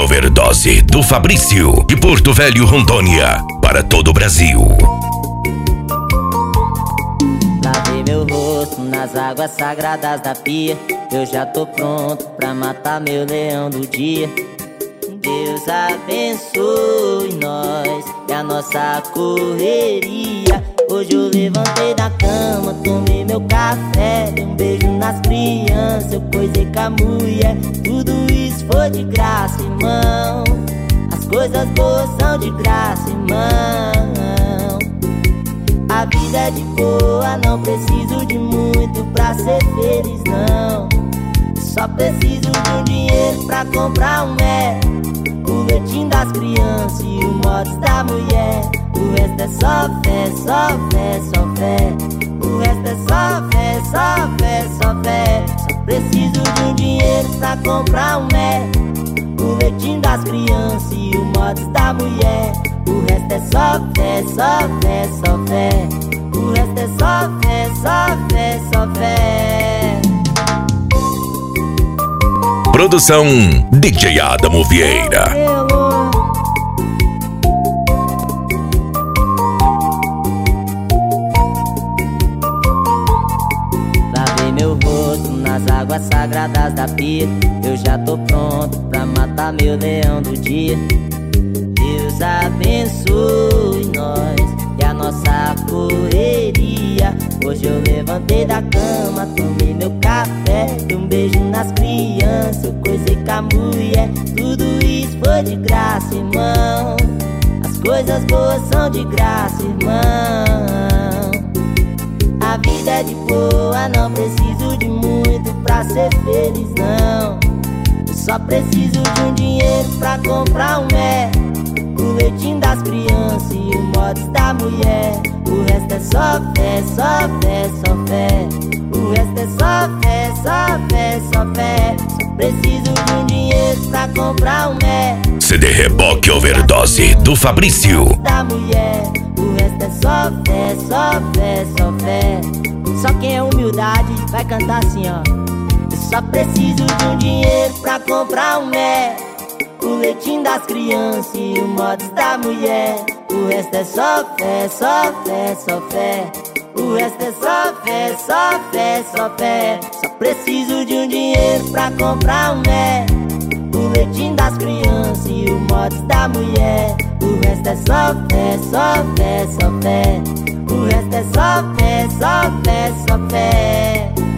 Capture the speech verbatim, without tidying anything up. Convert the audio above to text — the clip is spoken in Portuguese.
Overdose do Fabrício, de Porto Velho, Rondônia, para todo o Brasil. Lavei meu rosto nas águas sagradas da pia. Eu já tô pronto pra matar meu leão do dia. Deus abençoe nós e a nossa correria. Hoje eu levantei da cama, tomei meu café, dei um beijo nas crianças, eu coisei com a mulher. Tudo isso foi de graça, irmão. As coisas boas são de graça, irmão. A vida é de boa, não preciso de muito pra ser feliz, não. Só preciso de um dinheiro pra comprar um é, o leitinho das crianças e o mods da mulher. O resto é só fé, só fé, só fé. O resto é só fé, só fé, só fé. Só preciso de um dinheiro pra comprar um é, o leitinho das crianças e o mods da mulher. O resto é só fé, só fé, só fé. O resto é só fé, só fé, só fé. Produção D J Adamo Vieira. Lavei meu rosto nas águas sagradas da pia. Eu já tô pronto pra matar meu leão do dia. Deus abençoe nós e a nossa correria. Hoje eu levantei da cama, tomei meu café, dei um beijo nas crianças, eu coisei com a mulher. Tudo isso foi de graça, irmão. As coisas boas são de graça, irmão. A vida é de boa, não preciso de muito pra ser feliz, não. Eu só preciso de um dinheiro pra comprar um é, o leitinho das crianças e o mods da mulher. O resto é só fé, só fé, só fé. O resto é só fé, só fé, só fé. Só preciso de um dinheiro pra comprar um é, C D Reboque Overdose do Fabrício. Da mulher. O resto é só fé, só fé, só fé. Só quem é humildade vai cantar assim, ó. Eu só preciso de um dinheiro pra comprar um é, o leitinho das crianças e o mods da mulher. O resto é só fé, só fé, só fé. O resto é só fé, só fé, só fé. Só preciso de um dinheiro pra comprar um é, o leitinho das crianças e o mods da mulher. O resto é só fé, só fé, só fé. O resto é só fé, só fé, só fé.